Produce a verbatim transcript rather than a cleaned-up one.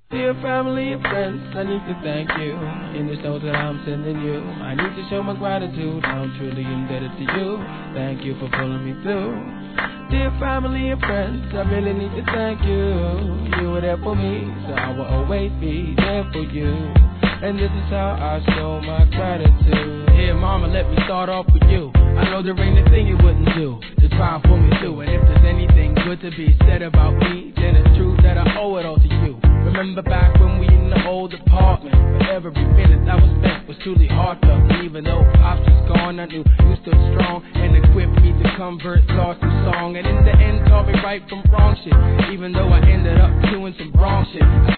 Dear family and friends, I need to thank you in this note that I'm sending you. I need to show my gratitude, I'm truly indebted to you. Thank you for pulling me through. Dear family and friends, I really need to thank you. You were there for me, so I will always be there for you. And this is how I show my gratitude. Here, mama, let me start off with you. I know there ain't a thing you wouldn't do to try and pull me through. And if there's anything good to be said about me, then it's true that I owe it all to you. Remember back when we in the old apartment, but every minute that was spent was truly heartfelt. And even though Pops was gone, I knew you stood strong and equipped me to convert thoughts to song. And in the end, taught me right from wrong shit, even though I ended up doing some wrong shit.